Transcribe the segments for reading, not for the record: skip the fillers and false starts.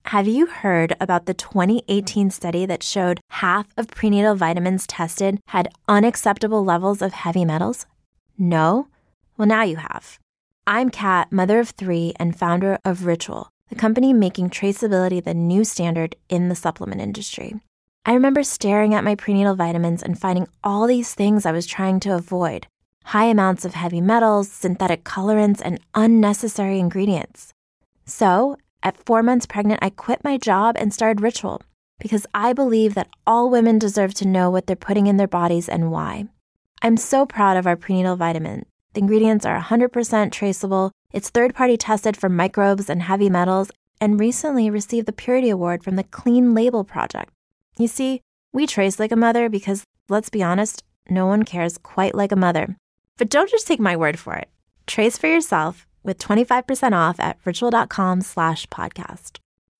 Have you heard about the 2018 study that showed half of prenatal vitamins tested had unacceptable levels of heavy metals? No? Well, now you have. I'm Kat, mother of 3 and founder of Ritual, the company making traceability the new standard in the supplement industry. I remember staring at my prenatal vitamins and finding all these things I was trying to avoid. High amounts of heavy metals, synthetic colorants, and unnecessary ingredients. So, at 4 months pregnant, I quit my job and started Ritual because I believe that all women deserve to know what they're putting in their bodies and why. I'm so proud of our prenatal vitamin. The ingredients are 100% traceable, it's third-party tested for microbes and heavy metals, and recently received the Purity Award from the Clean Label Project. You see, we trace like a mother because, let's be honest, no one cares quite like a mother. But don't just take my word for it. Trace for yourself with 25% off at ritual.com/podcast.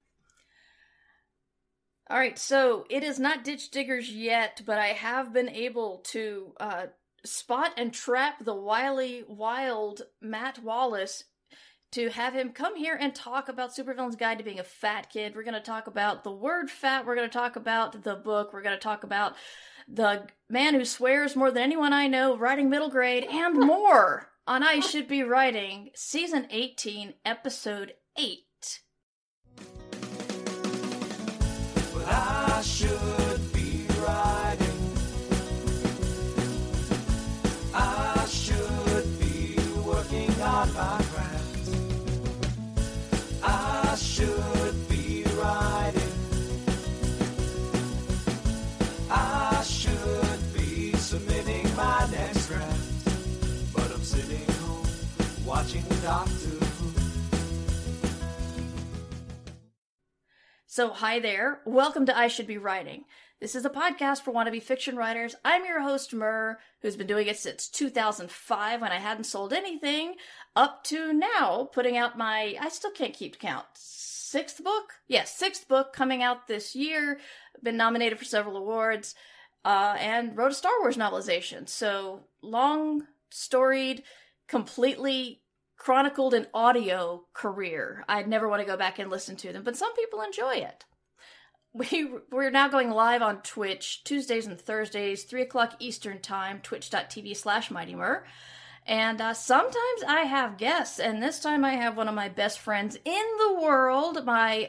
All right, so it is not Ditch Diggers yet, but I have been able to spot and trap the wily, wild Matt Wallace to have him come here and talk about Supervillain's Guide to Being a Fat Kid. We're going to talk about the word fat. We're going to talk about the book. We're going to talk about the man who swears more than anyone I know, writing middle grade, and more on I Should Be Writing, Season 18, Episode 8. Well, I should be writing. I should be working on my craft. I should be writing. I should be submitting my next draft. But I'm sitting home watching Doctor Who. So, hi there. Welcome to I Should Be Writing. This is a podcast for wannabe fiction writers. I'm your host, Mur, who's been doing it since 2005 when I hadn't sold anything, up to now, putting out my, I still can't keep count, 6th book? Yes, 6th book coming out this year. Been nominated for several awards, and wrote a Star Wars novelization. So, long, storied, completely chronicled an audio career. I'd never want to go back and listen to them, but some people enjoy it. We're now going live on Twitch Tuesdays and Thursdays, 3 o'clock Eastern Time, twitch.tv/MightyMur. And sometimes I have guests, and this time I have one of my best friends in the world, my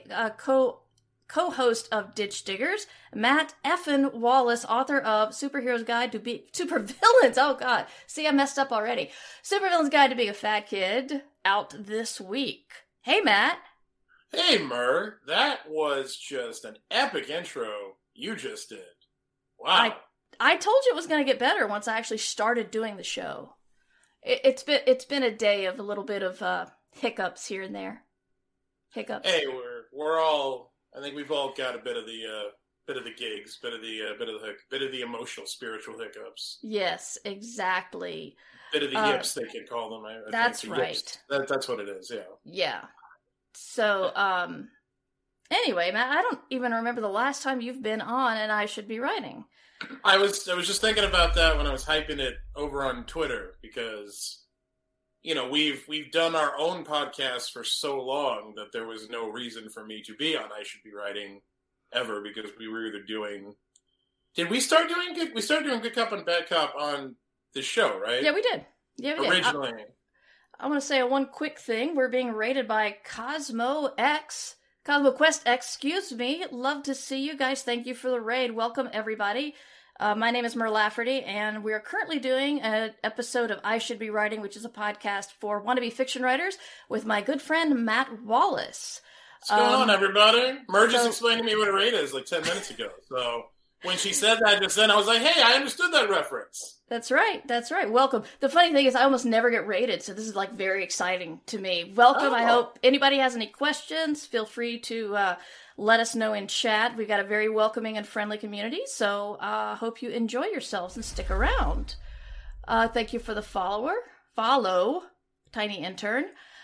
co-host of Ditch Diggers, Matt Effin Wallace, author of Superhero's Guide to Supervillains. Oh God, see, I messed up already. Supervillain's Guide to Being a Fat Kid, out this week. Hey, Matt. Hey, Mur, that was just an epic intro you just did. Wow. I told you it was going to get better once I actually started doing the show. It's been a day of a little bit of hiccups here and there. Hiccups. Hey, we're all. I think we've all got a bit of the gigs, bit of the emotional, spiritual hiccups. Yes, exactly. Bit of the yips, they could call them. I that's think right. That's what it is. Yeah. Yeah. So, anyway, Matt, I don't even remember the last time you've been on, and I Should Be Writing. I was just thinking about that when I was hyping it over on Twitter because, you know, we've done our own podcast for so long that there was no reason for me to be on I Should Be Writing ever because we were either doing. Did we start doing good? We started doing Good Cop and Bad Cop on the show, right? Yeah, we did. Yeah, we originally. did. I want to say one quick thing. We're being rated by Cosmo Quest X, excuse me. Love to see you guys. Thank you for the raid. Welcome, everybody. My name is Mur Lafferty, and we are currently doing an episode of I Should Be Writing, which is a podcast for wannabe fiction writers, with my good friend Matt Wallace. What's going on, everybody? Mur just explained to me what a raid is like 10 minutes ago. So when she said that just then, I was like, hey, I understood that reference. That's right. Welcome. The funny thing is I almost never get rated, so this is like very exciting to me. Welcome. I hope anybody has any questions, feel free to let us know in chat. We've got a very welcoming and friendly community, so hope you enjoy yourselves and stick around. Thank you for the follow, Tiny Intern.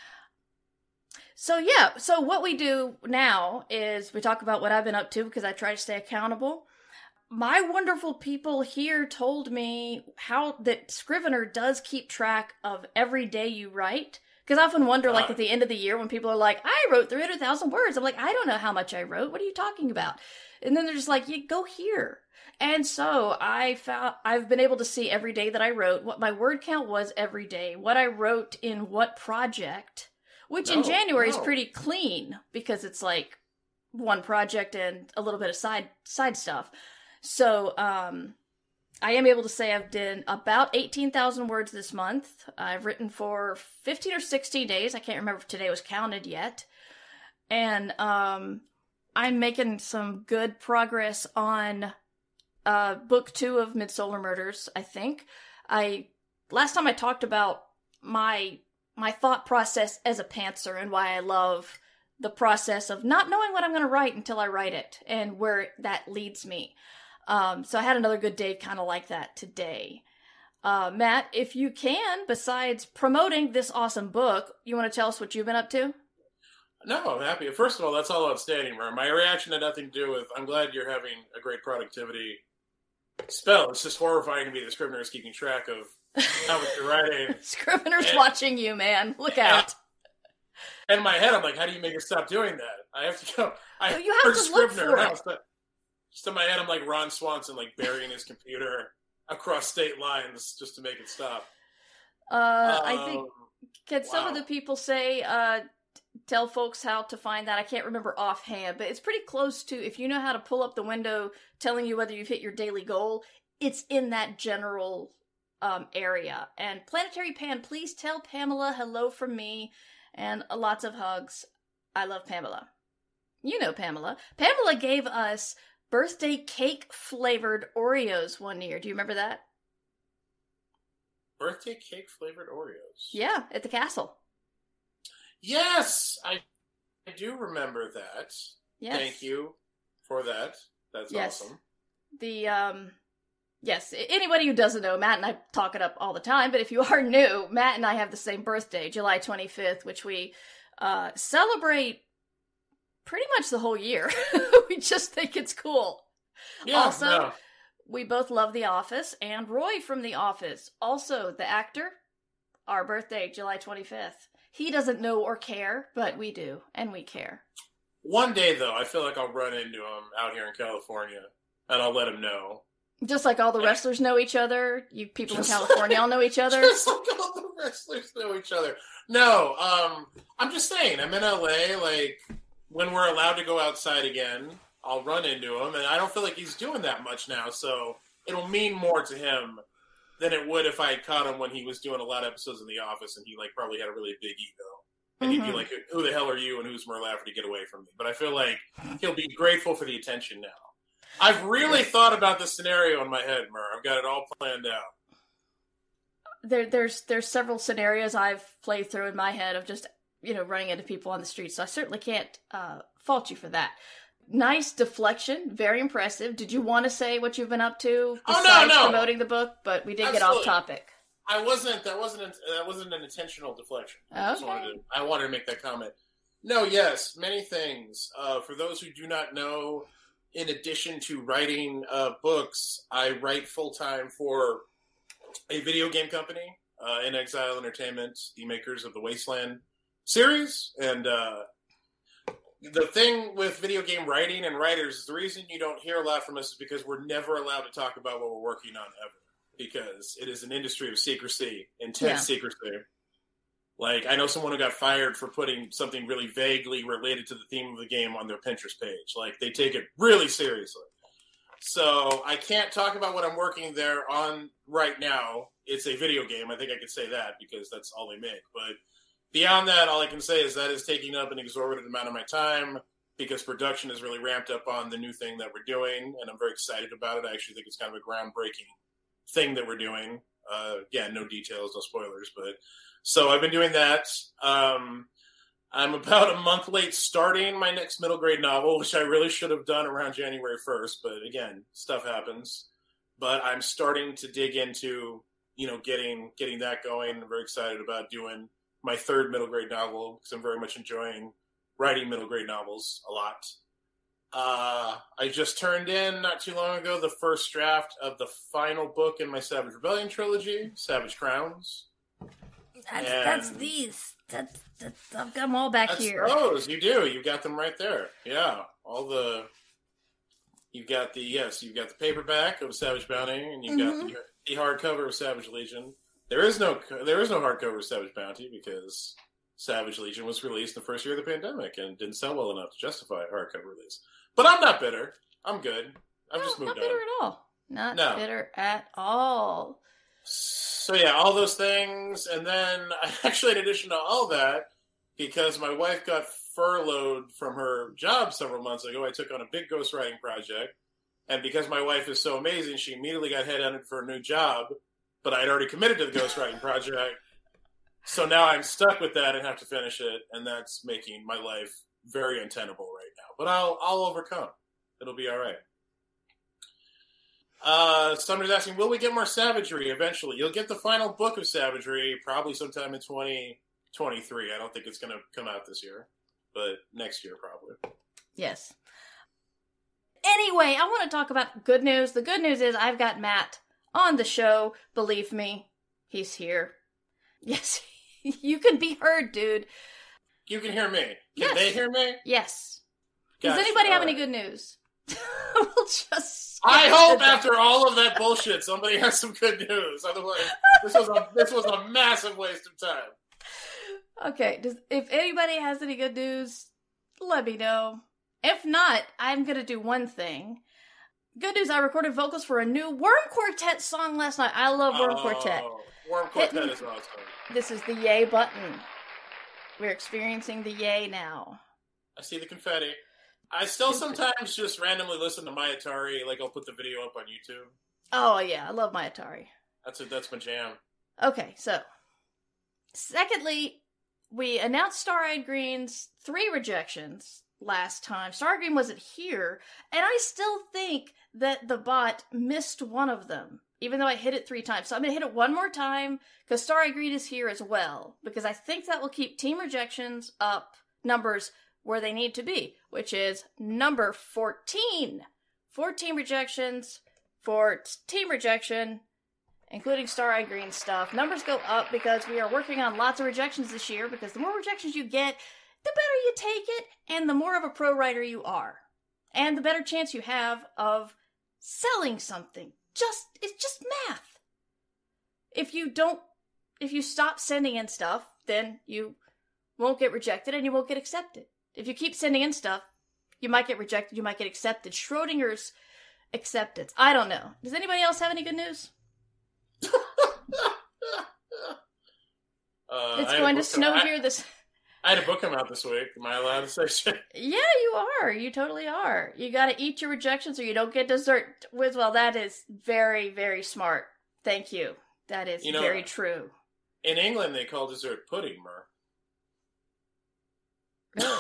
So what we do now is we talk about what I've been up to because I try to stay accountable. My wonderful people here told me how that Scrivener does keep track of every day you write. Because I often wonder, like, at the end of the year when people are like, I wrote 300,000 words. I'm like, I don't know how much I wrote. What are you talking about? And then they're just like, you go here. And so I've been able to see every day that I wrote, what my word count was every day, what I wrote in what project, which in January is pretty clean because it's like one project and a little bit of side stuff. So, I am able to say I've done about 18,000 words this month. I've written for 15 or 16 days. I can't remember if today was counted yet. And I'm making some good progress on book 2 of Midsolar Murders, I think. Last time I talked about my thought process as a pantser and why I love the process of not knowing what I'm going to write until I write it and where that leads me. So I had another good day kind of like that today. Matt, if you can, besides promoting this awesome book, you want to tell us what you've been up to? No, I'm happy. First of all, that's all outstanding, Mer. My reaction had nothing to do with, I'm glad you're having a great productivity spell. It's just horrifying to me that Scrivener is keeping track of how much you're writing. Scrivener's watching you, man. Look out. And in my head, I'm like, how do you make her stop doing that? I have to go. You have to Scrivener look for it. Just in my head, I'm like Ron Swanson, like burying his computer across state lines just to make it stop. I think, can some of the people say, tell folks how to find that? I can't remember offhand, but it's pretty close to, if you know how to pull up the window telling you whether you've hit your daily goal, it's in that general area. And Planetary Pan, please tell Pamela hello from me and lots of hugs. I love Pamela. You know Pamela. Pamela gave us birthday cake flavored Oreos one year. Do you remember that? Birthday cake flavored Oreos? Yeah, at the castle. Yes, I do remember that. Yes. Thank you for that. That's awesome. Yes, anybody who doesn't know, Matt and I talk it up all the time, but if you are new, Matt and I have the same birthday, July 25th, which we celebrate pretty much the whole year. We just think it's cool. Yeah, also, we both love The Office, and Roy from The Office, also the actor, our birthday, July 25th. He doesn't know or care, but we do, and we care. One day, though, I feel like I'll run into him out here in California, and I'll let him know. Just like all the wrestlers know each other, you people in California all know each other? Just like all the wrestlers know each other. No, I'm just saying, I'm in LA, like, when we're allowed to go outside again, I'll run into him, and I don't feel like he's doing that much now, so it'll mean more to him than it would if I had caught him when he was doing a lot of episodes in The Office, and he, like, probably had a really big ego. And he'd be like, who the hell are you, and who's Mer Lafferty, get away from me? But I feel like he'll be grateful for the attention now. I've really thought about the scenario in my head, Mer. I've got it all planned out. There's several scenarios I've played through in my head of just, running into people on the street, so I certainly can't fault you for that. Nice deflection, very impressive. Did you want to say what you've been up to besides promoting the book? But we did get off topic. That wasn't an intentional deflection. Okay. I wanted to make that comment. No, yes, many things. For those who do not know, in addition to writing books, I write full-time for a video game company, In Exile Entertainment, the makers of the Wasteland series. And the thing with video game writing and writers is the reason you don't hear a lot from us is because we're never allowed to talk about what we're working on ever. Because it is an industry of secrecy, intense secrecy. Like, I know someone who got fired for putting something really vaguely related to the theme of the game on their Pinterest page. Like, they take it really seriously. So, I can't talk about what I'm working there on right now. It's a video game. I think I could say that because that's all they make. But beyond that, all I can say is that is taking up an exorbitant amount of my time because production is really ramped up on the new thing that we're doing, and I'm very excited about it. I actually think it's kind of a groundbreaking thing that we're doing. No details, no spoilers, but so I've been doing that. I'm about a month late starting my next middle grade novel, which I really should have done around January 1st, but again, stuff happens. But I'm starting to dig into, getting that going. I'm very excited about doing my third middle grade novel because I'm very much enjoying writing middle grade novels a lot. I just turned in not too long ago the first draft of the final book in my Savage Rebellion trilogy, Savage Crowns. That's these. That's I've got them all back here. Those you do. You got them right there. Yeah, all the. You've got the paperback of Savage Bounty, and you've got the hardcover of Savage Legion. There is no hardcover of Savage Bounty because Savage Legion was released the first year of the pandemic and didn't sell well enough to justify a hardcover release. But I'm not bitter. I'm good. I've just moved on. Not bitter at all. Not bitter at all. So yeah, all those things, and then actually, in addition to all that, because my wife got furloughed from her job several months ago, I took on a big ghostwriting project. And because my wife is so amazing, she immediately got headhunted for a new job, but I'd already committed to the ghostwriting project. So now I'm stuck with that and have to finish it, and that's making my life very untenable right now. But I'll overcome. It'll be all right. Somebody's asking, will we get more Savagery eventually? You'll get the final book of Savagery probably sometime in 2023. I don't think it's going to come out this year, but next year probably. Yes. Anyway, I want to talk about good news. The good news is I've got Matt on the show. Believe me, he's here. Yes, you can be heard, dude. You can hear me. Can they hear me? Yes. Gotcha. Does anybody have any good news? We'll just. I hope after all of that bullshit, somebody has some good news. Otherwise, this was a massive waste of time. Okay, if anybody has any good news, let me know. If not, I'm going to do one thing. Good news, I recorded vocals for a new Worm Quartet song last night. I love Worm Quartet. Worm Quartet is awesome. This is the yay button. We're experiencing the yay now. I see the confetti. I still sometimes just randomly listen to My Atari. Like, I'll put the video up on YouTube. Oh, yeah. I love My Atari. That's my jam. Okay, so. Secondly, we announced Star-Eyed Green's 3 rejections last time. Star-Eyed Green wasn't here, and I still think that the bot missed one of them, even though I hit it 3 times. So I'm going to hit it one more time, because Star-Eyed Green is here as well, because I think that will keep team rejections up numbers where they need to be, which is number 14. 14 rejections for team rejection, including Star-Eyed Green stuff. Numbers go up because we are working on lots of rejections this year, because the more rejections you get, the better you take it, and the more of a pro writer you are. And the better chance you have of selling something. It's just math. If you stop sending in stuff, then you won't get rejected and you won't get accepted. If you keep sending in stuff, you might get rejected, you might get accepted. Schrodinger's acceptance. I don't know. Does anybody else have any good news? It's going to snow here this... I had a book come out this week. Am I allowed to say shit? Yeah, you are. You totally are. You gotta eat your rejections or you don't get dessert. Well, that is very, very smart. Thank you. That is very true. In England, they call dessert pudding, Mer. Really?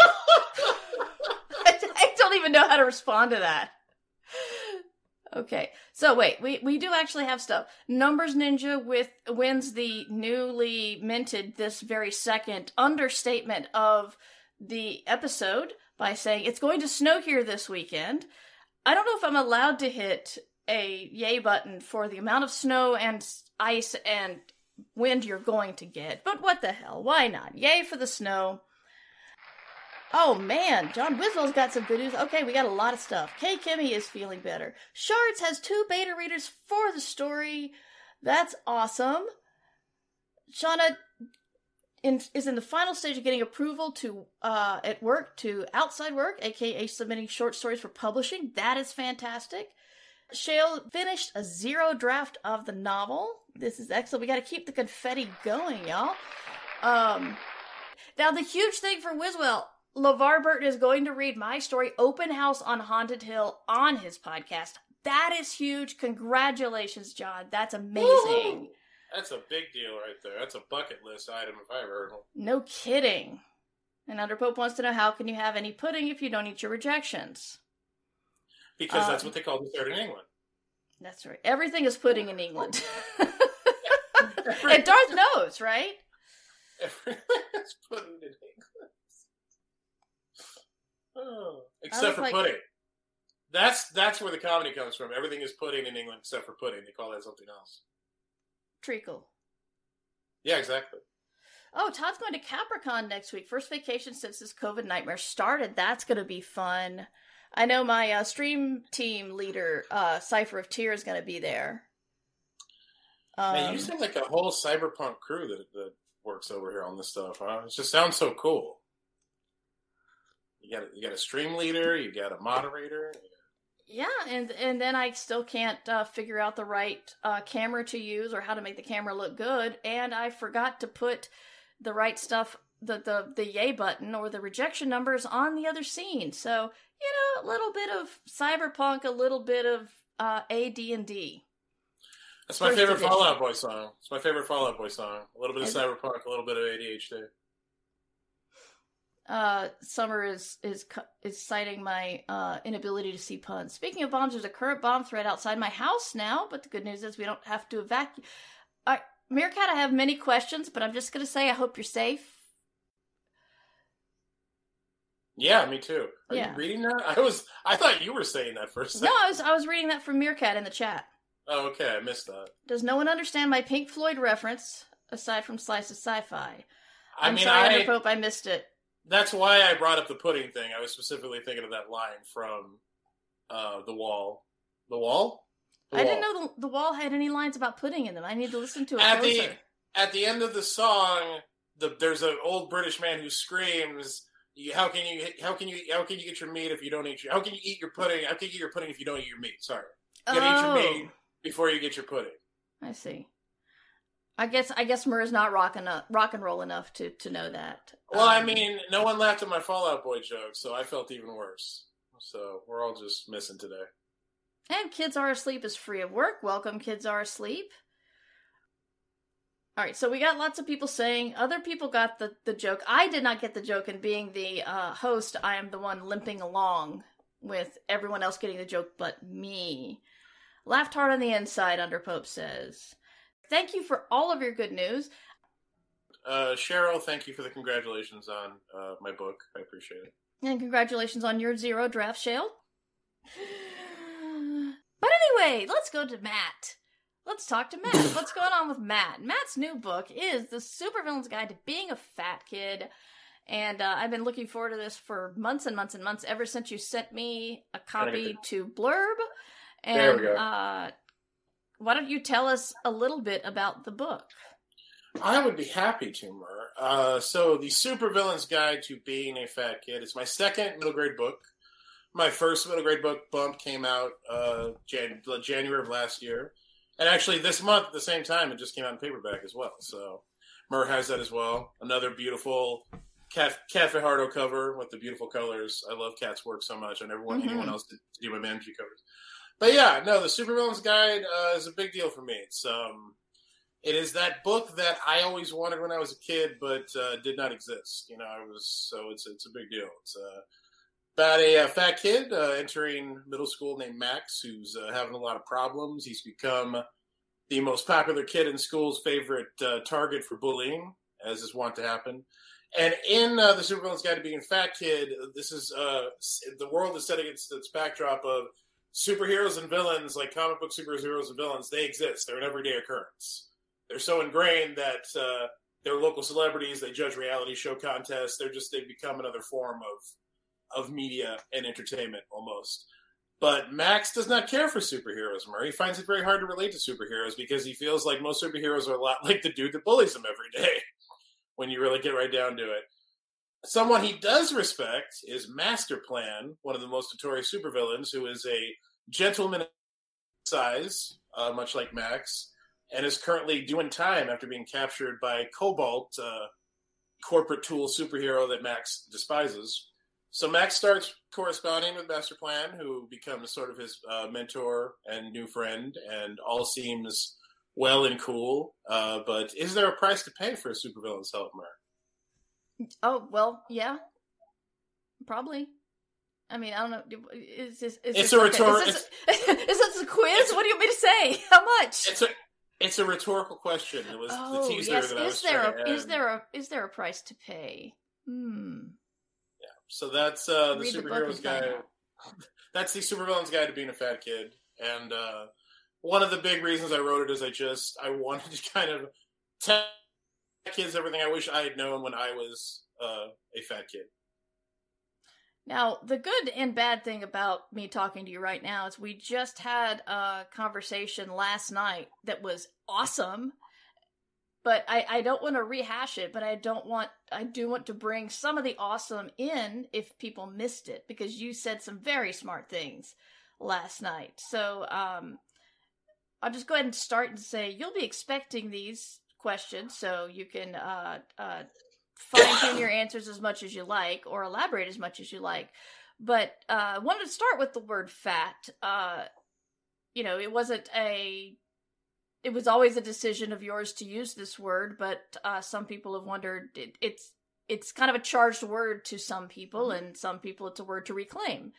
I don't even know how to respond to that. Okay, so wait, we do actually have stuff. Numbers Ninja wins the newly minted this very second understatement of the episode by saying it's going to snow here this weekend. I don't know if I'm allowed to hit a yay button for the amount of snow and ice and wind you're going to get, but what the hell, why not? Yay for the snow. Oh man, John Wiswell's got some good news. Okay, we got a lot of stuff. Kay Kimmy is feeling better. Shards has 2 beta readers for the story. That's awesome. Shauna is in the final stage of getting approval to at work to outside work, aka submitting short stories for publishing. That is fantastic. Shale finished a 0 draft of the novel. This is excellent. We got to keep the confetti going, y'all. Now the huge thing for Wiswell, LeVar Burton is going to read my story, Open House on Haunted Hill, on his podcast. That is huge. Congratulations, John. That's amazing. Woo-hoo! That's a big deal right there. That's a bucket list item if I ever heard one. No kidding. And Underpope wants to know, how can you have any pudding if you don't eat your rejections? Because that's what they call dessert in England. That's right. Everything is pudding in England. And Darth knows, right? Everything is pudding in England. Oh, except for pudding. That's where the comedy comes from. Everything is pudding in England except for pudding. They call that something else. Treacle. Yeah, exactly. Oh, Todd's going to Capricorn next week. First vacation since this COVID nightmare started. That's going to be fun. I know my stream team leader, Cypher of Tears, is going to be there. Man, you seem like a whole cyberpunk crew that works over here on this stuff, huh? It just sounds so cool. You got a stream leader, you got a moderator. Yeah, and then I still can't figure out the right camera to use or how to make the camera look good, and I forgot to put the right stuff, the yay button or the rejection numbers on the other scene. So, a little bit of cyberpunk, a little bit of AD&D. That's my favorite Fall Out Boy song. It's my favorite Fall Out Boy song. A little bit of cyberpunk, a little bit of ADHD. Summer is citing my inability to see puns. Speaking of bombs, there's a current bomb threat outside my house now, but the good news is we don't have to evacuate. Meerkat, I have many questions, but I'm just going to say I hope you're safe. Yeah, me too. Are you reading that? I thought you were saying that for a second. No, I was reading that from Meerkat in the chat. Oh, okay, I missed that. Does no one understand my Pink Floyd reference, aside from Slice of Sci-Fi? I'm sorry, Underpope, I missed it. That's why I brought up the pudding thing. I was specifically thinking of that line from The Wall. The Wall? I didn't know the Wall had any lines about pudding in them. I need to listen to it closer. At the end of the song, there's an old British man who screams, How can you get your meat if you don't eat how can you eat your pudding? How can you eat your pudding if you don't eat your meat? Sorry. You gotta eat your meat before you get your pudding. I see. I guess Murr's not rock and roll enough to know that. Well, no one laughed at my Fall Out Boy joke, so I felt even worse. So we're all just missing today. And Kids Are Asleep is free of work. Welcome, Kids Are Asleep. All right, so we got lots of people saying other people got the joke. I did not get the joke, and being the host, I am the one limping along with everyone else getting the joke but me. Laughed hard on the inside, Underpope says. Thank you for all of your good news. Cheryl, thank you for the congratulations on my book. I appreciate it. And congratulations on your 0 draft, Shale. But anyway, let's go to Matt. Let's talk to Matt. What's going on with Matt? Matt's new book is The Supervillain's Guide to Being a Fat Kid. And I've been looking forward to this for months and months and months, ever since you sent me a copy to Blurb. And there we go. Why don't you tell us a little bit about the book? I would be happy to, Mur. So, The Supervillain's Guide to Being a Fat Kid. It's my second middle grade book. My first middle grade book, Bump, came out January of last year. And actually, this month, at the same time, it just came out in paperback as well. So, Mur has that as well. Another beautiful Cat Fajardo cover with the beautiful colors. I love Cat's work so much. I never want anyone else to do my Manji covers. But yeah, no, The Supervillain's Guide is a big deal for me. It is that book that I always wanted when I was a kid, but did not exist. It's a big deal. It's about a fat kid entering middle school named Max, who's having a lot of problems. He's become the most popular kid in school's favorite target for bullying, as is wont to happen. And in The Supervillain's Guide to Being a Fat Kid, this is the world is set against its backdrop of superheroes and villains, like comic book superheroes and villains. They exist. They're an everyday occurrence. They're so ingrained that they're local celebrities. They judge reality show contests. They've become another form of media and entertainment almost. But Max does not care for superheroes, Murray. He finds it very hard to relate to superheroes because he feels like most superheroes are a lot like the dude that bullies him every day when you really get right down to it. Someone he does respect is Master Plan, one of the most notorious supervillains, who is a gentleman of size, much like Max, and is currently doing time after being captured by Cobalt, corporate tool superhero that Max despises. So Max starts corresponding with Master Plan, who becomes sort of his mentor and new friend, and all seems well and cool. But is there a price to pay for a supervillain's help, Mer? Oh, well, yeah. Probably. I mean, I don't know. Is this a quiz? What do you want me to say? How much? It's a rhetorical question. It was the teaser that I was trying to add. Is there a price to pay? Yeah. So that's the superhero's guide. That's the supervillain's guide to being a fat kid. And one of the big reasons I wrote it is I wanted to kind of tell kid's everything I wish I had known when I was a fat kid. Now, the good and bad thing about me talking to you right now is we just had a conversation last night that was awesome, but I don't want to rehash it, but I do want to bring some of the awesome in if people missed it, because you said some very smart things last night. So, I'll just go ahead and start and say, you'll be expecting these questions, so you can, fine-tune your answers as much as you like, or elaborate as much as you like. But I wanted to start with the word fat. It was always a decision of yours to use this word, but some people have wondered, it's kind of a charged word to some people, and some people it's a word to reclaim.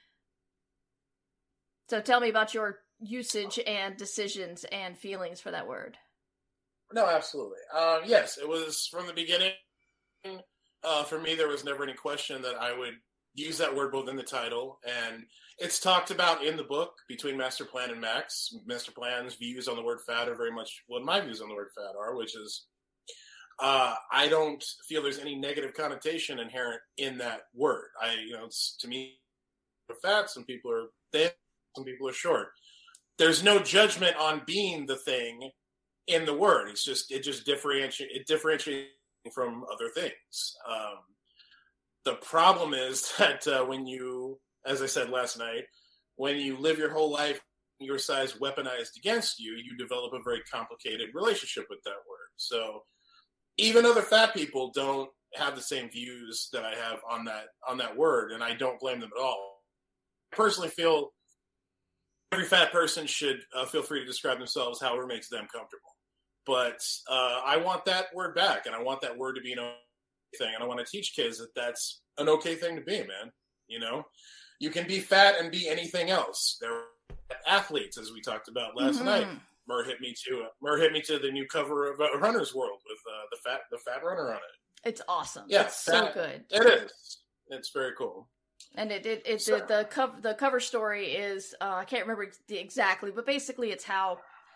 So tell me about your usage and decisions and feelings for that word. No, absolutely. Yes, it was from the beginning. For me, there was never any question that I would use that word both in the title, and it's talked about in the book between Master Plan and Max. Master Plan's views on the word fat are very much what my views on the word fat are, which is I don't feel there's any negative connotation inherent in that word. It's, to me, fat. Some people are thin, some people are short. There's no judgment on being the thing in the word. It just differentiates from other things. The problem is that when you, as I said last night, when you live your whole life, your size weaponized against you, you develop a very complicated relationship with that word. So even other fat people don't have the same views that I have on that word, and I don't blame them at all. I personally feel every fat person should feel free to describe themselves however makes them comfortable. But I want that word back, and I want that word to be an okay thing, and I want to teach kids that that's an okay thing to be, man. You can be fat and be anything else. There are athletes, as we talked about last night. Murr hit me to the new cover of Runner's World with the fat runner on it. It's awesome. Yeah, it's so good. It is. It's very cool. And the cover story is I can't remember exactly, but basically it's how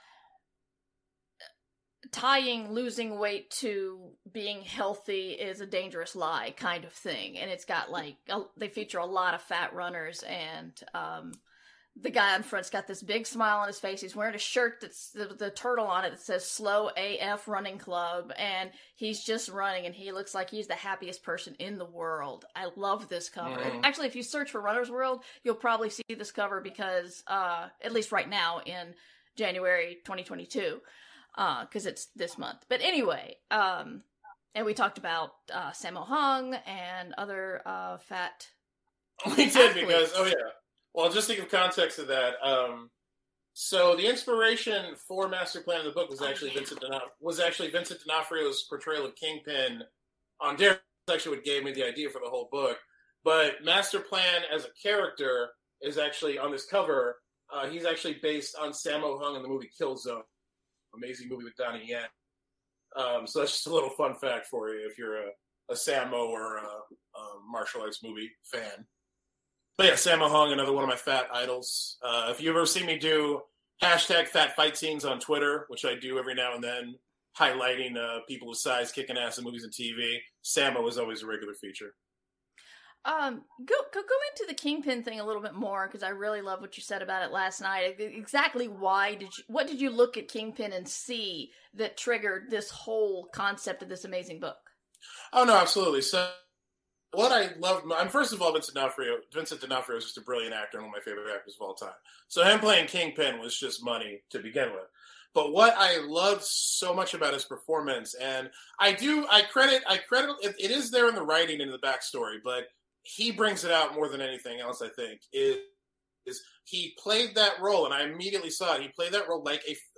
tying losing weight to being healthy is a dangerous lie kind of thing. And it's got they feature a lot of fat runners, and the guy on front's got this big smile on his face. He's wearing a shirt that's the turtle on it that says Slow AF Running Club, and he's just running, and he looks like he's the happiest person in the world. I love this cover. Actually, if you search for Runner's World, you'll probably see this cover because at least right now in January 2022, because it's this month. But anyway, and we talked about Sammo Hung and other fat we did athletes. Because well, just to give context to that, so the inspiration for Master Plan in the book was actually Vincent D'Onofrio's portrayal of Kingpin on Daredevil. That's actually what gave me the idea for the whole book. But Master Plan as a character is actually on this cover. He's actually based on Sammo Hung in the movie Killzone, amazing movie with Donnie Yen. So that's just a little fun fact for you if you're a Sammo or a martial arts movie fan. But yeah, Sammo Hung, another one of my fat idols. If you ever see me do hashtag fat fight scenes on Twitter, which I do every now and then, highlighting people with size kicking ass in movies and TV, Sammo is always a regular feature. Go into the Kingpin thing a little bit more, because I really love what you said about it last night. Exactly what did you look at Kingpin and see that triggered this whole concept of this amazing book? Oh, no, absolutely. So what I loved, first of all, Vincent D'Onofrio is just a brilliant actor and one of my favorite actors of all time. So him playing Kingpin was just money to begin with. But what I loved so much about his performance, and I credit it is there in the writing and in the backstory, but he brings it out more than anything else, I think, is he played that role, and I immediately saw it. He played that role like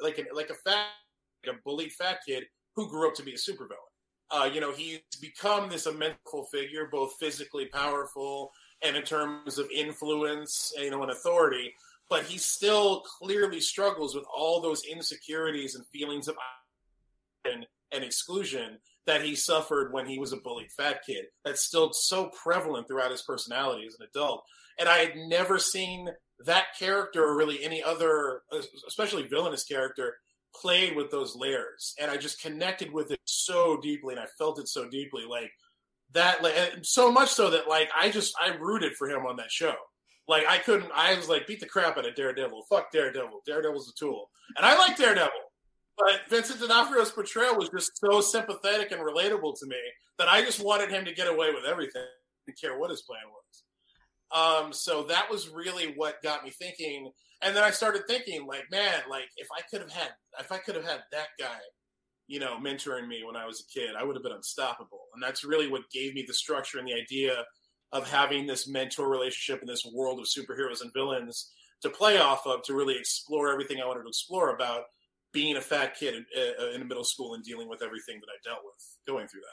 a bullied fat kid who grew up to be a supervillain. He's become this immense figure, both physically powerful and in terms of influence, and authority. But he still clearly struggles with all those insecurities and feelings of and exclusion that he suffered when he was a bullied fat kid. That's still so prevalent throughout his personality as an adult. And I had never seen that character, or really any other, especially villainous character, played with those layers, and I just connected with it so deeply, and I felt it so deeply, like that, like, so much so that like I rooted for him on that show. Like I was like, beat the crap out of Daredevil. Fuck Daredevil. Daredevil's a tool, and I like Daredevil. But Vincent D'Onofrio's portrayal was just so sympathetic and relatable to me that I just wanted him to get away with everything. I didn't care what his plan was. So that was really what got me thinking. And then I started thinking, like, man, like if I could have had that guy, you know, mentoring me when I was a kid, I would have been unstoppable. And that's really what gave me the structure and the idea of having this mentor relationship in this world of superheroes and villains to play off of, to really explore everything I wanted to explore about being a fat kid in middle school and dealing with everything that I dealt with going through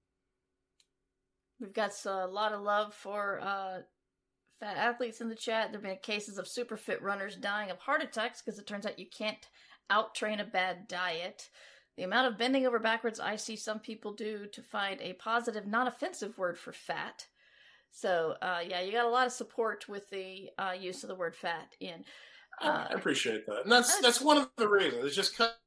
that. We've got a lot of love for fat athletes in the chat. There have been cases of super fit runners dying of heart attacks because it turns out you can't out-train a bad diet. The amount of bending over backwards I see some people do to find a positive, non-offensive word for fat. So, yeah, you got a lot of support with the use of the word fat in. I appreciate that. And that's one of the reasons. It just cuts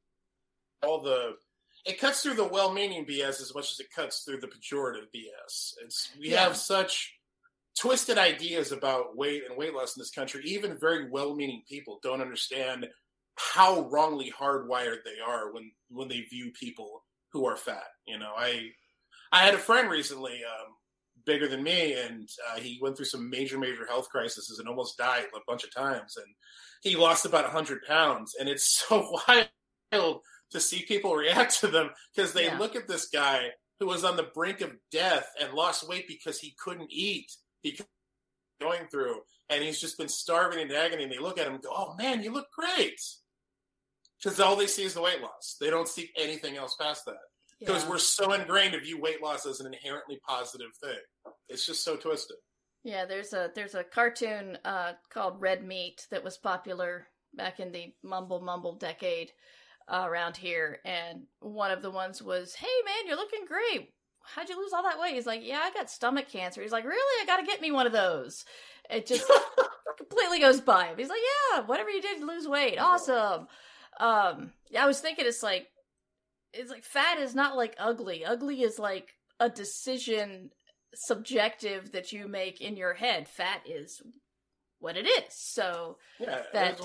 it cuts through the well-meaning BS as much as it cuts through the pejorative BS. We have such twisted ideas about weight and weight loss in this country. Even very well-meaning people don't understand how wrongly hardwired they are when they view people who are fat. You know, I had a friend recently, bigger than me, and he went through some major health crises and almost died a bunch of times, and he lost about 100 pounds. And it's so wild to see people react to them because they look at this guy who was on the brink of death and lost weight because he couldn't eat, because going through, and he's just been starving in agony, and they look at him and go, oh man, you look great, because all they see is the weight loss. They don't see anything else past that. Because we're so ingrained to view weight loss as an inherently positive thing. It's just so twisted. Yeah, there's a cartoon called Red Meat that was popular back in the mumble decade around here, and one of the ones was, hey man, you're looking great. How'd you lose all that weight? He's like, yeah, I got stomach cancer. He's like, really? I gotta get me one of those. It just completely goes by him. He's like, yeah, whatever you did to lose weight. Awesome. I was thinking it's like fat is not like ugly. Ugly is like a decision subjective that you make in your head. Fat is what it is. So and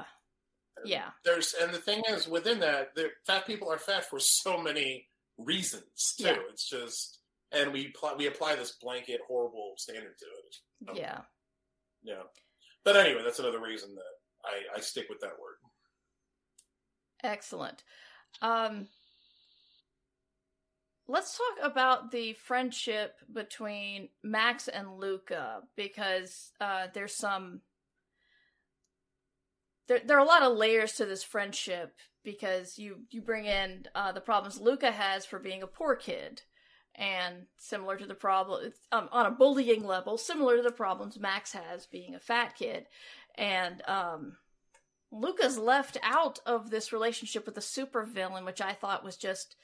the thing is, within that, fat people are fat for so many reasons too. It's just, and we apply this blanket horrible standard to it. Yeah. But anyway, that's another reason that I stick with that word. Excellent. Let's talk about the friendship between Max and Luca, because there's there are a lot of layers to this friendship, because you bring in the problems Luca has for being a poor kid, and similar to the problem on a bullying level, similar to the problems Max has being a fat kid, and Luca's left out of this relationship with the supervillain, which I thought was just.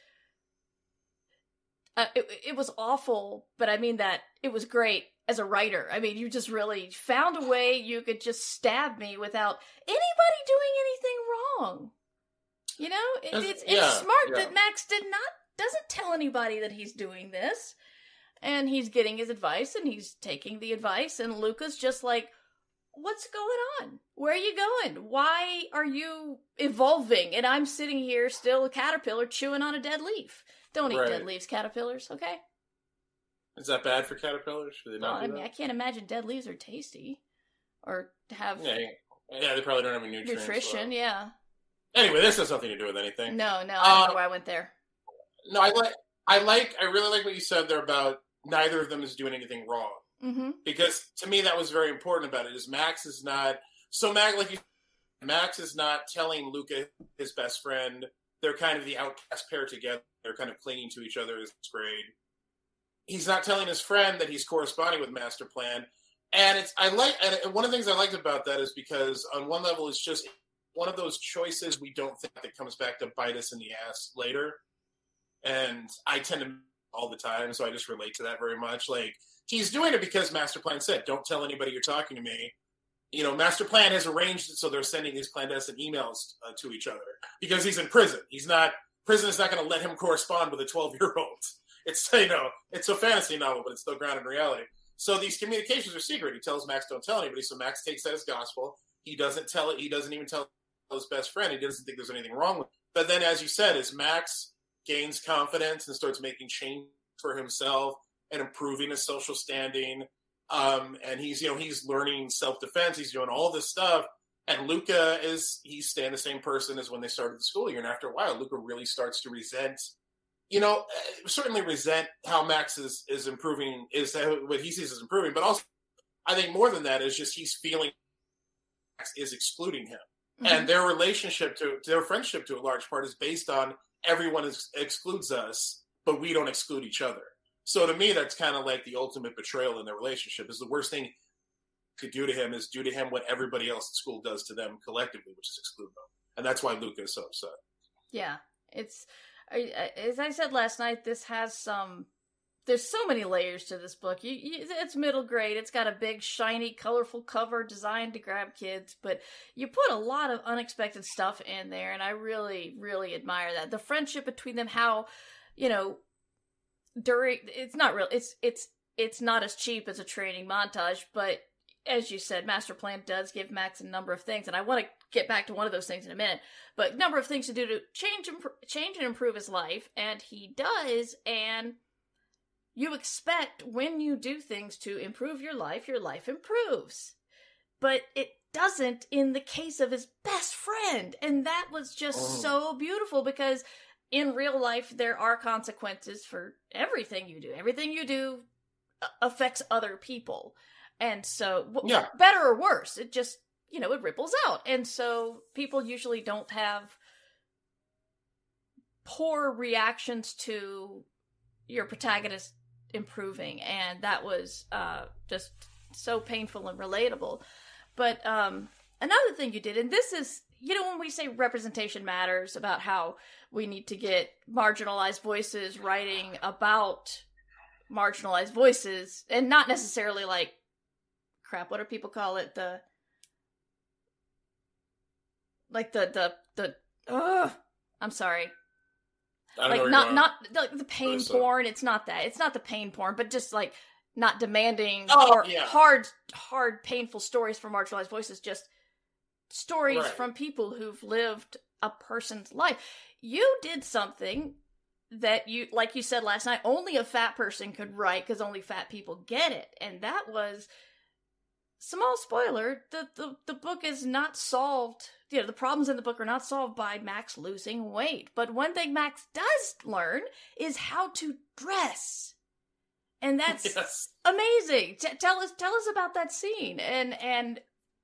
It was awful, but I mean that it was great as a writer. I mean, you just really found a way you could just stab me without anybody doing anything wrong. You know, it's smart that Max doesn't tell anybody that he's doing this, and he's getting his advice, and he's taking the advice, and Luca's just like, what's going on? Where are you going? Why are you evolving? And I'm sitting here still a caterpillar chewing on a dead leaf. Don't eat dead leaves, caterpillars, okay? Is that bad for caterpillars? Should they not do that? I can't imagine dead leaves are tasty. Or have... Yeah, they probably don't have any nutrients. Nutrition, yeah. Anyway, this has nothing to do with anything. No, I don't know why I went there. No, I really like what you said there about neither of them is doing anything wrong. Mm-hmm. Because to me, that was very important about it, is Max is not... So Max is not telling Luca, his best friend... They're kind of the outcast pair together. They're kind of clinging to each other as grade. He's not telling his friend that he's corresponding with Master Plan. And one of the things I liked about that is because on one level, it's just one of those choices we don't think that comes back to bite us in the ass later. And I tend to all the time, so I just relate to that very much. Like, he's doing it because Master Plan said, don't tell anybody you're talking to me. Master Plan has arranged it so they're sending these clandestine emails to each other because he's in prison. Prison is not going to let him correspond with a 12-year-old. It's it's a fantasy novel, but it's still grounded in reality. So these communications are secret. He tells Max, "Don't tell anybody." So Max takes that as gospel. He doesn't tell it. He doesn't even tell his best friend. He doesn't think there's anything wrong with it. But then, as you said, as Max gains confidence and starts making change for himself and improving his social standing, and he's learning self-defense. He's doing all this stuff. And Luca he's staying the same person as when they started the school year. And after a while, Luca really starts to certainly resent how Max is improving, is what he sees as improving. But also, I think more than that is just he's feeling Max is excluding him. Mm-hmm. And their their friendship to a large part is based on everyone excludes us, but we don't exclude each other. So to me, that's kind of like the ultimate betrayal in their relationship. Is the worst thing could do to him is do to him what everybody else at school does to them collectively, which is exclude them. And that's why Luca is so upset. Yeah, it's as I said last night, this has there's so many layers to this book. It's middle grade. It's got a big, shiny, colorful cover designed to grab kids, but you put a lot of unexpected stuff in there, and I really, really admire that. The friendship between them, how, it's not real. It's not as cheap as a training montage, but as you said, Master Plan does give Max a number of things, and I want to get back to one of those things in a minute, but number of things to do to change and improve his life, and he does, and you expect when you do things to improve your life improves. But it doesn't in the case of his best friend, and that was just so beautiful, because in real life, there are consequences for everything you do. Everything you do affects other people. And so, better or worse, it just, it ripples out. And so people usually don't have poor reactions to your protagonist improving. And that was just so painful and relatable. But another thing you did, and this is, when we say representation matters, about how we need to get marginalized voices writing about marginalized voices, and not necessarily like, what do people call it? I'm sorry. Not the pain porn. It's not that. It's not the pain porn, but just like not demanding hard, painful stories for marginalized voices, just stories from people who've lived a person's life. You did something that like you said last night, only a fat person could write, because only fat people get it. And that was, small spoiler, the book is not solved. The problems in the book are not solved by Max losing weight. But one thing Max does learn is how to dress. And that's amazing. Tell us about that scene. And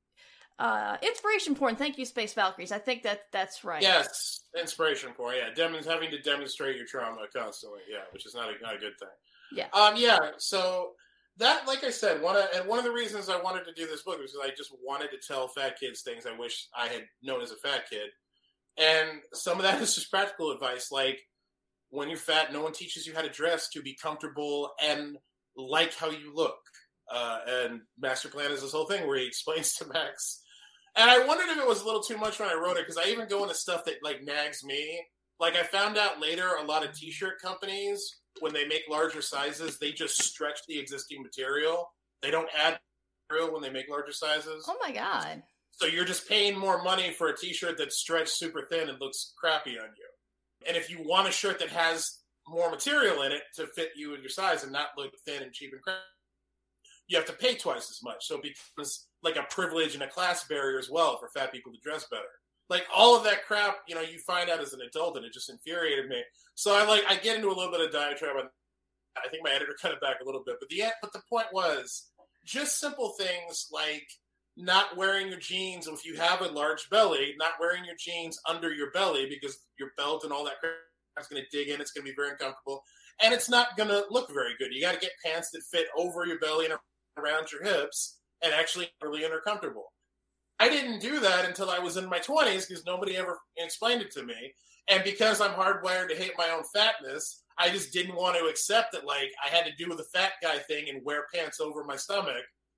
inspiration porn. Thank you, Space Valkyries. I think that's right. Yes, inspiration porn. Yeah, having to demonstrate your trauma constantly. Yeah, which is not a good thing. Yeah. So that, like I said, one of the reasons I wanted to do this book was because I just wanted to tell fat kids things I wish I had known as a fat kid, and some of that is just practical advice, like when you're fat, no one teaches you how to dress to be comfortable and like how you look. And Master Plan is this whole thing where he explains to Max. And I wondered if it was a little too much when I wrote it, because I even go into stuff that like nags me. Like I found out later, a lot of t-shirt companies, when they make larger sizes, they just stretch the existing material. They don't add material when they make larger sizes. Oh my God. So you're just paying more money for a t-shirt that's stretched super thin and looks crappy on you. And if you want a shirt that has more material in it to fit you and your size and not look thin and cheap and crappy, you have to pay twice as much. So it becomes like a privilege and a class barrier as well for fat people to dress better. Like all of that crap, you find out as an adult, and it just infuriated me. So I get into a little bit of diatribe. I think my editor cut it back a little bit, but the point was just simple things like not wearing your jeans. If you have a large belly, not wearing your jeans under your belly, because your belt and all that crap is going to dig in. It's going to be very uncomfortable, and it's not going to look very good. You got to get pants that fit over your belly and around your hips and actually really comfortable. I didn't do that until I was in my 20s, because nobody ever explained it to me. And because I'm hardwired to hate my own fatness, I just didn't want to accept that, like, I had to do the fat guy thing and wear pants over my stomach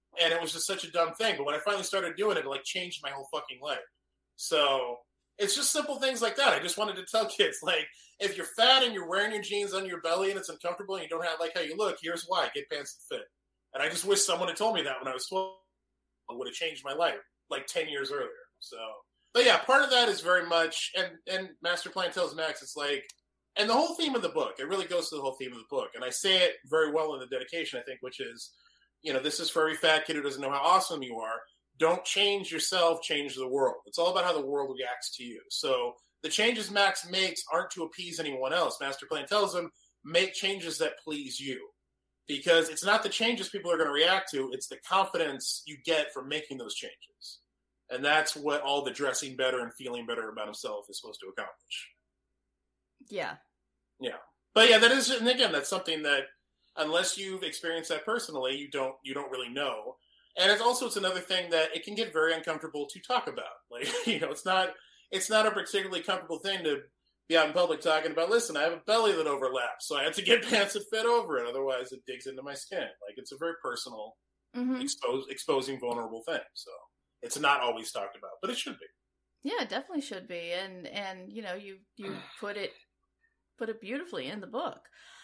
And it was just such a dumb thing. But when I finally started doing it, it like changed my whole fucking life. So it's just simple things like that. I just wanted to tell kids, like, if you're fat and you're wearing your jeans under your belly and it's uncomfortable and you don't like how you look, here's why. Get pants that fit. And I just wish someone had told me that when I was 12. It would have changed my life like 10 years earlier. So, but yeah, part of that is very much, and Master Plan tells Max, it's like, and the whole theme of the book, it really goes to the whole theme of the book. And I say it very well in the dedication, I think, which is, this is for every fat kid who doesn't know how awesome you are. Don't change yourself, change the world. It's all about how the world reacts to you. So the changes Max makes aren't to appease anyone else. Master Plan tells him, make changes that please you. Because it's not the changes people are going to react to, it's the confidence you get from making those changes. And that's what all the dressing better and feeling better about himself is supposed to accomplish. Yeah. Yeah. But yeah, that is, and again, that's something that unless you've experienced that personally, you don't really know. And it's another thing that it can get very uncomfortable to talk about. Like, it's not a particularly comfortable thing to be out in public talking about, listen, I have a belly that overlaps, so I have to get pants that fit over it, otherwise it digs into my skin. Like, it's a very personal, exposing vulnerable thing. So it's not always talked about, but it should be. Yeah, it definitely should be. And you put it beautifully in the book.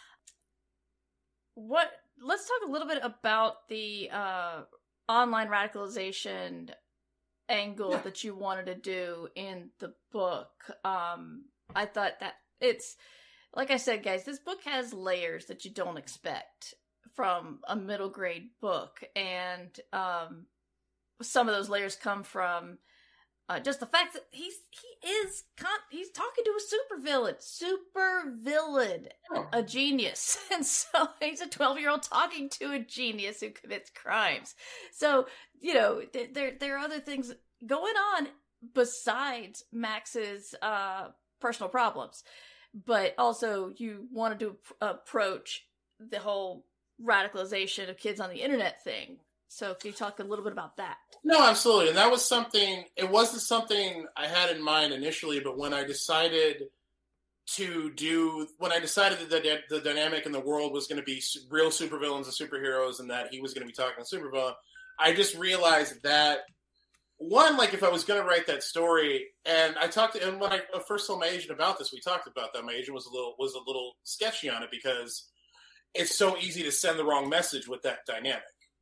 Let's talk a little bit about the online radicalization angle that you wanted to do in the book. I thought that it's, like I said, guys, this book has layers that you don't expect from a middle grade book. And some of those layers come from just the fact that he's talking to a supervillain, a genius. And so he's a 12-year-old talking to a genius who commits crimes. So, there are other things going on besides Max's personal problems, but also you wanted to approach the whole radicalization of kids on the internet thing. So can you talk a little bit about that? No, absolutely. And that was it wasn't something I had in mind initially, but when I decided that the dynamic in the world was going to be real supervillains and superheroes and that he was going to be talking to supervillain, I just realized that one, like, if I was going to write that story, and and when I first told my agent about this, we talked about that. My agent was a little sketchy on it because it's so easy to send the wrong message with that dynamic.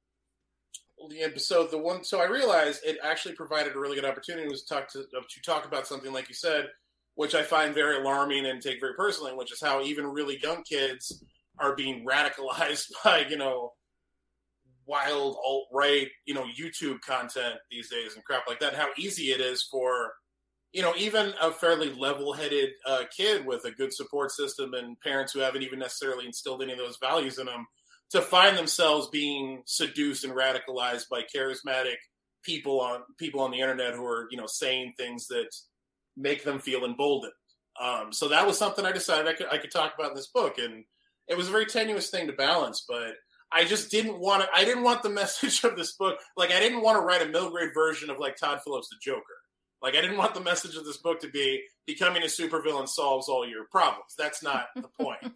So I realized it actually provided a really good opportunity to talk about something like you said, which I find very alarming and take very personally, which is how even really young kids are being radicalized by, wild alt-right, YouTube content these days and crap like that. And how easy it is for, even a fairly level-headed kid with a good support system and parents who haven't even necessarily instilled any of those values in them to find themselves being seduced and radicalized by charismatic people on the internet who are, saying things that make them feel emboldened. So that was something I decided I could talk about in this book. And it was a very tenuous thing to balance, but I just didn't want the message of this book. Like, I didn't want to write a middle grade version of like Todd Phillips' The Joker. Like, I didn't want the message of this book to be becoming a supervillain solves all your problems. That's not the point.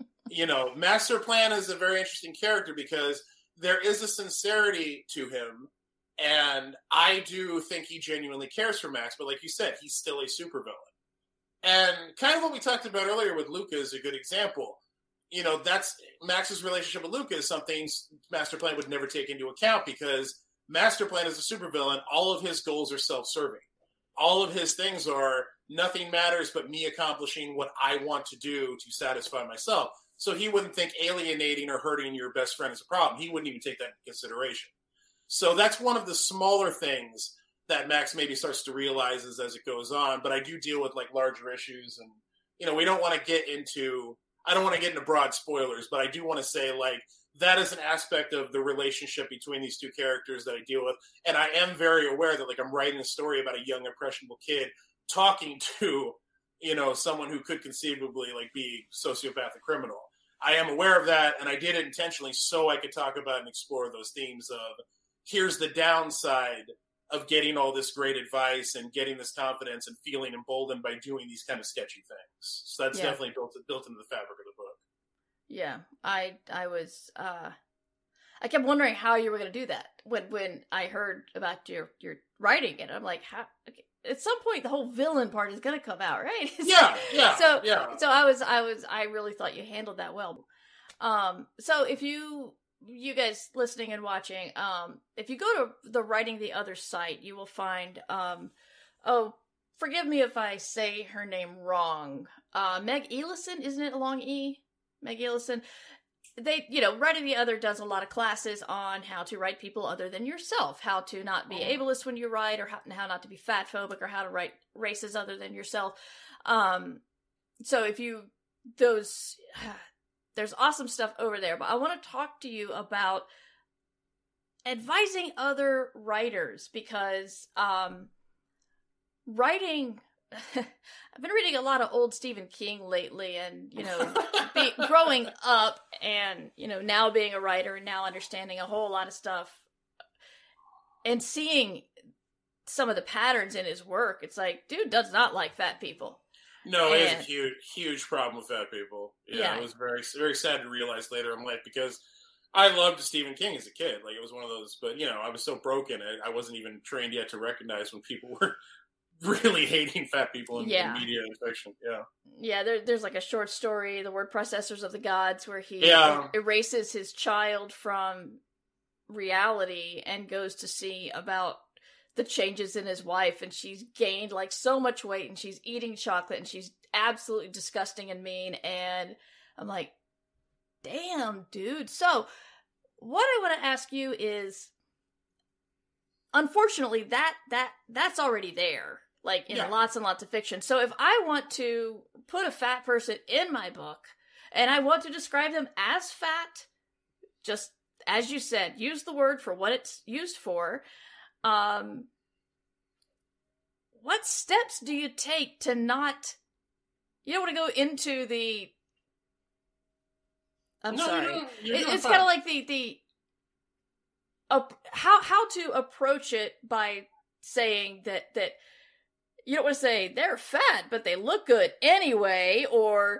Master Plan is a very interesting character because there is a sincerity to him. And I do think he genuinely cares for Max. But like you said, he's still a supervillain. And kind of what we talked about earlier with Luca is a good example. That's Max's relationship with Luca is something Master Plan would never take into account because Master Plan is a supervillain. All of his goals are self-serving. All of his things are nothing matters but me accomplishing what I want to do to satisfy myself. So he wouldn't think alienating or hurting your best friend is a problem. He wouldn't even take that into consideration. So that's one of the smaller things that Max maybe starts to realize as it goes on. But I do deal with like larger issues, and we don't want to get into. I don't want to get into broad spoilers, but I do want to say like that is an aspect of the relationship between these two characters that I deal with, and I am very aware that like I'm writing a story about a young impressionable kid talking to someone who could conceivably like be sociopathic criminal. I am aware of that, and I did it intentionally so I could talk about and explore those themes of here's the downside of getting all this great advice and getting this confidence and feeling emboldened by doing these kind of sketchy things. So that's definitely built into the fabric of the book. Yeah, I I kept wondering how you were going to do that when I heard about your writing it. I'm like, how? Okay. At some point, the whole villain part is going to come out, right? So I really thought you handled that well. So if you guys listening and watching, if you go to the Writing the Other site, you will find, forgive me if I say her name wrong. Meg Elison, isn't it a long E? Meg Elison. They, Writing the Other does a lot of classes on how to write people other than yourself, how to not be ableist when you write, or how not to be fat phobic, or how to write races other than yourself. So there's awesome stuff over there, but I want to talk to you about advising other writers, because writing, I've been reading a lot of old Stephen King lately, and, growing up and, now being a writer and now understanding a whole lot of stuff and seeing some of the patterns in his work, it's like, dude does not like fat people. No, it is a huge, huge problem with fat people. Yeah, it was very, very sad to realize later in life, because I loved Stephen King as a kid. Like, it was one of those, but, I was so broken, I wasn't even trained yet to recognize when people were really hating fat people in media and fiction. There's like a short story, The Word Processors of the Gods, where he erases his child from reality and goes to see about the changes in his wife, and she's gained like so much weight, and she's eating chocolate, and she's absolutely disgusting and mean, and I'm like, damn, dude. So what I want to ask you is, unfortunately, that's already there, like in lots and lots of fiction. So if I want to put a fat person in my book, and I want to describe them as fat, just as you said, use the word for what it's used for. What steps do you take to not, you don't want to go into the, it's kind of like the how to approach it by saying that you don't want to say they're fat, but they look good anyway, or,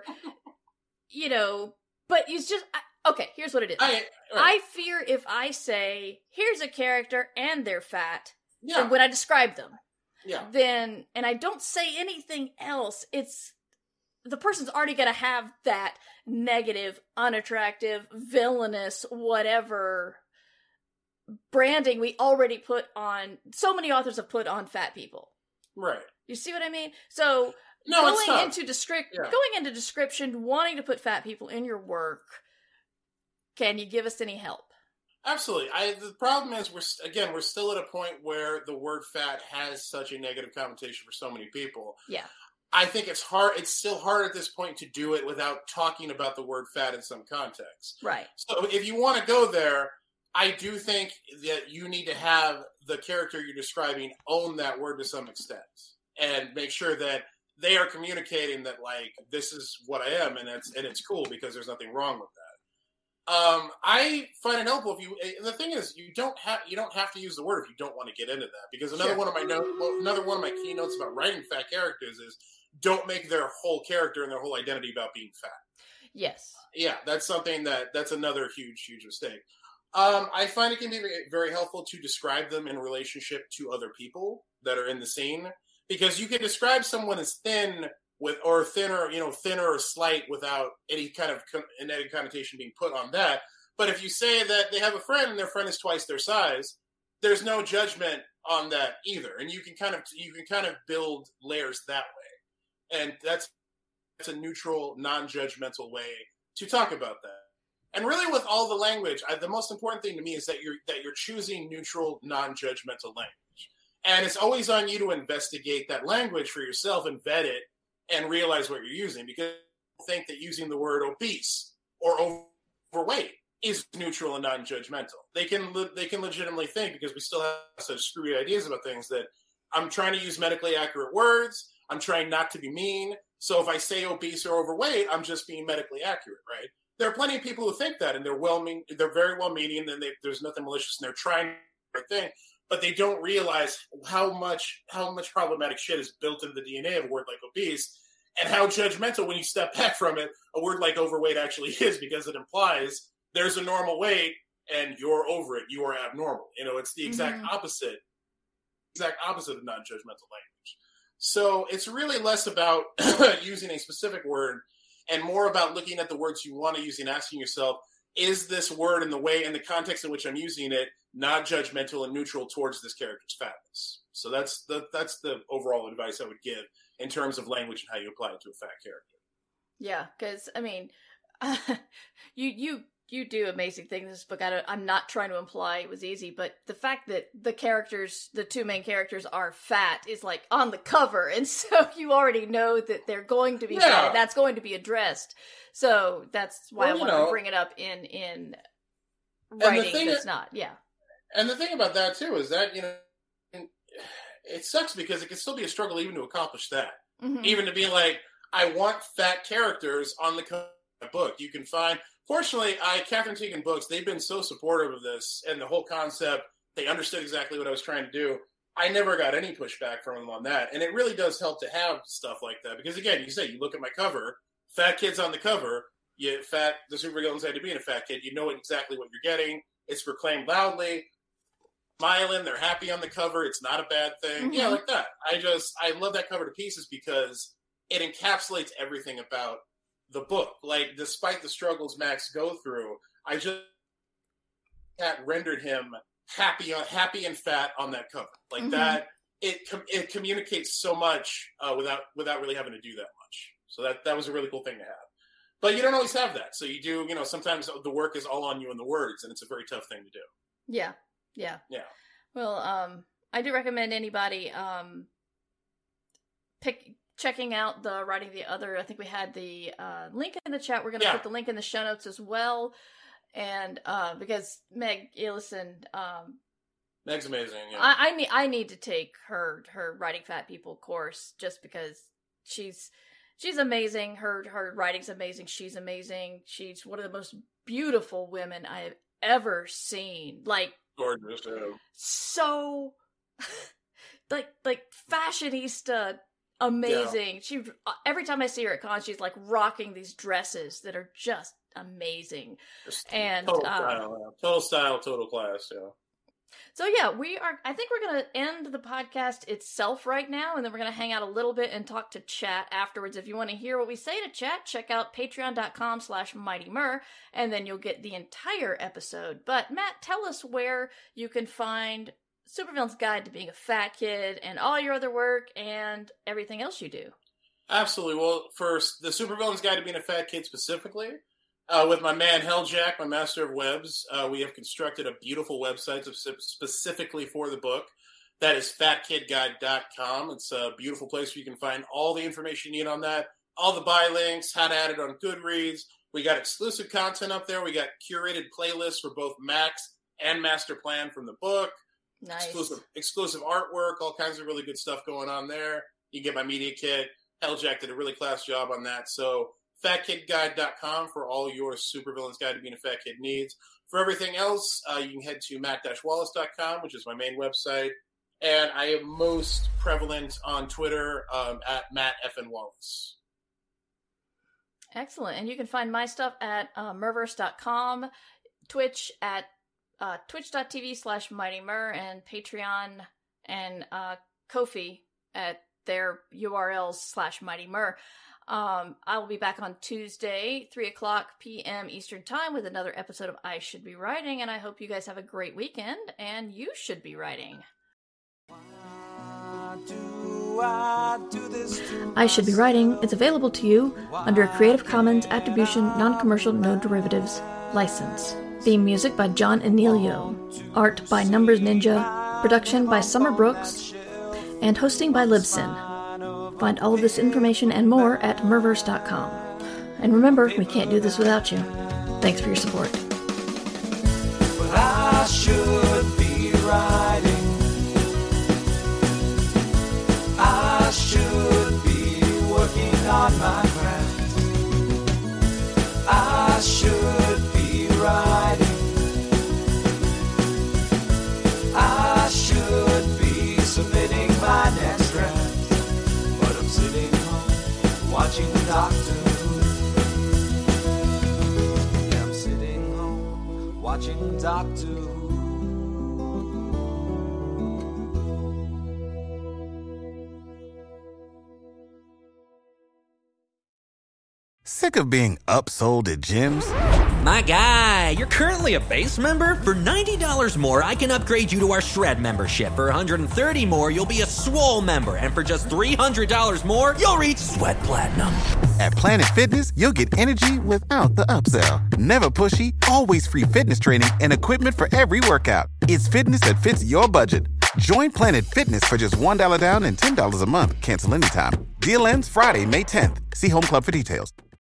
but you just, okay, here's what it is. I fear if I say, here's a character and they're fat, and when I describe them, then, and I don't say anything else, it's, the person's already going to have that negative, unattractive, villainous, whatever branding we already put on, so many authors have put on fat people. Right. You see what I mean? So, going into description, wanting to put fat people in your work, can you give us any help? Absolutely. The problem is we're still at a point where the word fat has such a negative connotation for so many people. Yeah. I think it's hard. It's still hard at this point to do it without talking about the word fat in some context. Right. So if you want to go there, I do think that you need to have the character you're describing own that word to some extent and make sure that they are communicating that, like, this is what I am, and it's cool because there's nothing wrong with that. I find it helpful the thing is, you don't have to use the word if you don't want to get into that, because another one of my keynotes about writing fat characters is don't make their whole character and their whole identity about being fat. Yes. Yeah, that's another huge mistake. I find it can be very helpful to describe them in relationship to other people that are in the scene, because you can describe someone as thin thinner or slight without any kind of negative connotation being put on that. But if you say that they have a friend and their friend is twice their size, there's no judgment on that either, and you can kind of build layers that way, and that's a neutral, non-judgmental way to talk about that. And really, with all the language, the most important thing to me is that you're choosing neutral, non-judgmental language, and it's always on you to investigate that language for yourself and vet it and realize what you're using, because people think that using the word obese or overweight is neutral and non-judgmental. They can legitimately think, because we still have such screwy ideas about things, that I'm trying to use medically accurate words. I'm trying not to be mean. So if I say obese or overweight, I'm just being medically accurate, right? There are plenty of people who think that, and they're very well-meaning, and there's nothing malicious, and they're trying the right thing, but they don't realize how much problematic shit is built into the DNA of a word like obese, and how judgmental, when you step back from it, a word like overweight actually is, because it implies there's a normal weight, and you're over it, you are abnormal. You know, it's the exact opposite of non-judgmental language. So it's really less about using a specific word and more about looking at the words you want to use and asking yourself, is this word in the context in which I'm using it not judgmental and neutral towards this character's fatness? So that's the overall advice I would give in terms of language and how you apply it to a fat character. Yeah, because, I mean, you do amazing things in this book. I'm not trying to imply it was easy, but the fact that the two main characters are fat is like on the cover, and so you already know that they're going to be fat, and that's going to be addressed. So that's why I want to bring it up in writing that's not, And the thing about that, too, is that, it sucks because it can still be a struggle even to accomplish that. Even to be like, I want fat characters on the cover of the book. You can find... Fortunately, Catherine Teagan Books, they've been so supportive of this and the whole concept. They understood exactly what I was trying to do. I never got any pushback from them on that. And it really does help to have stuff like that. Because, again, you look at my cover, fat kids on the cover, the supervillains had to be in a fat kid. You know exactly what you're getting. It's proclaimed loudly. Smiling, they're happy on the cover. It's not a bad thing. Yeah, like that. I love that cover to pieces because it encapsulates everything about the book. Like, despite the struggles Max go through, that rendered him happy and fat on that cover. Like that, it communicates so much without really having to do that much. So that was a really cool thing to have. But you don't always have that. So you do, sometimes the work is all on you in the words, and it's a very tough thing to do. Yeah. Well, I do recommend anybody checking out the Writing the Other. I think we had the link in the chat. We're going to put the link in the show notes as well. And because Meg Ellison, Meg's amazing. Yeah. I need to take her Writing Fat People course just because she's amazing. Her writing's amazing. She's amazing. She's one of the most beautiful women I have ever seen. Like, gorgeous. Yeah. So like fashionista. Amazing. She every time I see her at con, she's like rocking these dresses that are just amazing. And total style, total class. Yeah. So yeah, I think we're gonna end the podcast itself right now, and then we're gonna hang out a little bit and talk to chat afterwards. If you want to hear what we say to chat, check out patreon.com/MightyMur, and then you'll get the entire episode. But Matt, tell us where you can find Supervillain's Guide to Being a Fat Kid and all your other work and everything else you do. Absolutely. Well, first, the Supervillain's Guide to Being a Fat Kid specifically, with my man Helljack, my master of webs, we have constructed a beautiful website specifically for the book. That is fatkidguide.com. It's a beautiful place where you can find all the information you need on that, all the buy links, how to add it on Goodreads. We got exclusive content up there. We got curated playlists for both Max and Master Plan from the book. Nice. Exclusive artwork, all kinds of really good stuff going on there. You can get my media kit. Helljack did a really class job on that. So fatkidguide.com for all your Supervillain's Guide to Being a Fat Kid needs. For everything else, you can head to matt-wallace.com, which is my main website. And I am most prevalent on Twitter at mattfnwallace. Excellent. And you can find my stuff at murverse.com, Twitch at twitch.tv/MightyMur, and Patreon and Ko-fi at their URLs /MightyMur. I will be back on Tuesday, 3:00 p.m. Eastern Time with another episode of I Should Be Writing, and I hope you guys have a great weekend, and you should be writing. I Should Be Writing is available to you under a Creative Commons Attribution Non-Commercial No Derivatives license. Theme music by John Emilio. Art by Numbers Ninja. Production by Summer Brooks. And hosting by Libsyn. Find all of this information and more at murverse.com. And remember, we can't do this without you. Thanks for your support. But I should be writing. I should be working on my craft. I should be writing. I should be submitting my next draft. But I'm sitting home watching the Doctor Who. I'm sitting home watching Doctor Who. Sick of being upsold at gyms? My guy, you're currently a base member? For $90 more, I can upgrade you to our Shred membership. For $130 more, you'll be a Swole member. And for just $300 more, you'll reach Sweat Platinum. At Planet Fitness, you'll get energy without the upsell. Never pushy, always free fitness training and equipment for every workout. It's fitness that fits your budget. Join Planet Fitness for just $1 down and $10 a month. Cancel anytime. Deal ends Friday, May 10th. See Home Club for details.